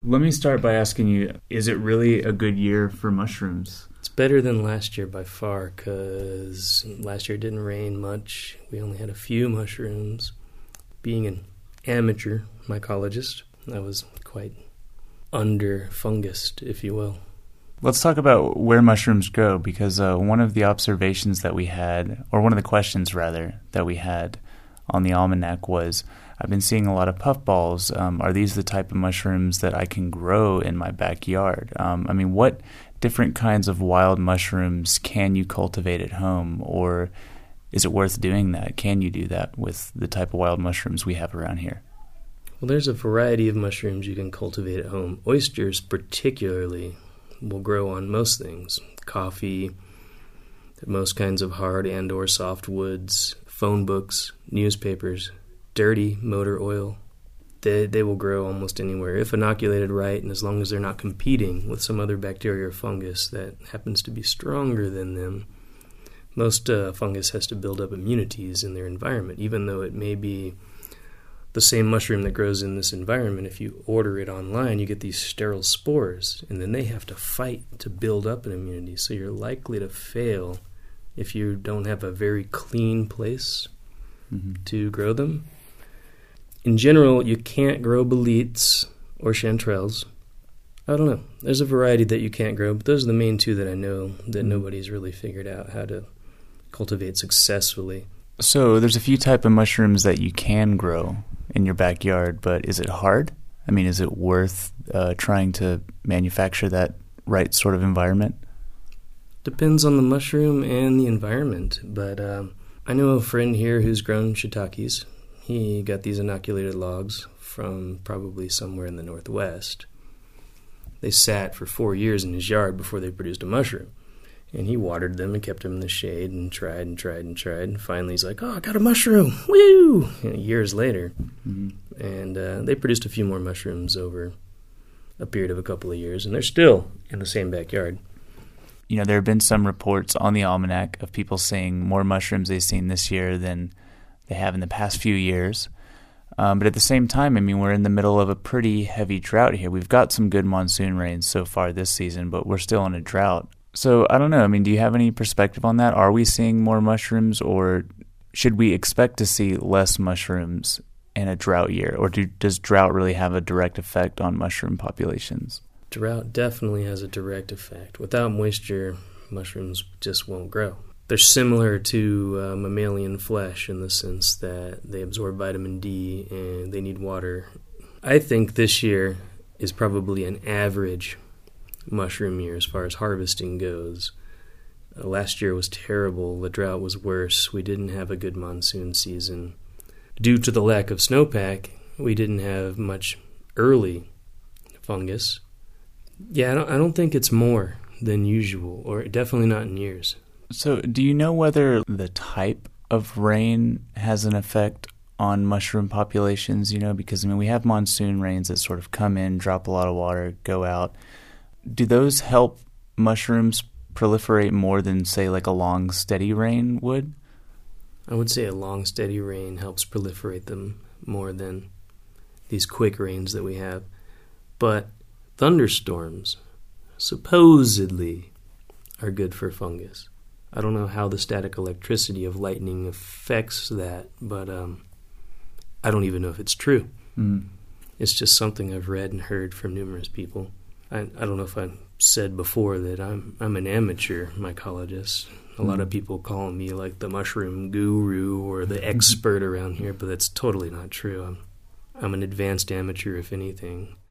Let me start by asking you, is it really a good year for mushrooms? It's better than last year by far, because last year it didn't rain much. We only had a few mushrooms. Being an amateur mycologist, I was quite under-fungused, if you will. Let's talk about where mushrooms grow, because one of the observations that we had, or one of the questions, rather, that we had on the almanac was, I've been seeing a lot of puffballs. Are these the type of mushrooms that I can grow in my backyard? What different kinds of wild mushrooms can you cultivate at home, or is it worth doing that? Can you do that with the type of wild mushrooms we have around here? Well, there's a variety of mushrooms you can cultivate at home. Oysters particularly will grow on most things. Coffee, most kinds of hard and or soft woods, phone books, newspapers, dirty motor oil. They will grow almost anywhere if inoculated right, and as long as they're not competing with some other bacteria or fungus that happens to be stronger than them. Most fungus has to build up immunities in their environment, even though it may be the same mushroom that grows in this environment. If you order it online, you get these sterile spores, and then they have to fight to build up an immunity. So you're likely to fail if you don't have a very clean place to grow them. In general, you can't grow boletes or chanterelles. I don't know. There's a variety that you can't grow, but those are the main two that I know that nobody's really figured out how to cultivate successfully. So there's a few type of mushrooms that you can grow in your backyard, but is it hard? Is it worth trying to manufacture that right sort of environment? Depends on the mushroom and the environment, but I know a friend here who's grown shiitakes. He got these inoculated logs from probably somewhere in the Northwest. They sat for 4 years in his yard before they produced a mushroom. And he watered them and kept them in the shade and tried. And finally he's like, I got a mushroom. Woo! Years later. And they produced a few more mushrooms over a period of a couple of years. And they're still in the same backyard. There have been some reports on the almanac of people seeing more mushrooms they've seen this year than they have in the past few years. But at the same time, we're in the middle of a pretty heavy drought here. We've got some good monsoon rains so far this season, but we're still in a drought. So I don't know. Do you have any perspective on that? Are we seeing more mushrooms, or should we expect to see less mushrooms in a drought year? Or does drought really have a direct effect on mushroom populations? Drought definitely has a direct effect. Without moisture, mushrooms just won't grow. They're similar to mammalian flesh in the sense that they absorb vitamin D and they need water. I think this year is probably an average mushroom year as far as harvesting goes. Last year was terrible. The drought was worse. We didn't have a good monsoon season. Due to the lack of snowpack, we didn't have much early fungus. Yeah, I don't think it's more than usual, or definitely not in years. So do you know whether the type of rain has an effect on mushroom populations? Because we have monsoon rains that sort of come in, drop a lot of water, go out. Do those help mushrooms proliferate more than, say, like a long, steady rain would? I would say a long, steady rain helps proliferate them more than these quick rains that we have. But thunderstorms supposedly are good for fungus. I don't know how the static electricity of lightning affects that, but I don't even know if it's true. It's just something I've read and heard from numerous people. I don't know if I've said before that I'm an amateur mycologist. A lot of people call me like the mushroom guru or the expert around here, but that's totally not true. I'm an advanced amateur, if anything.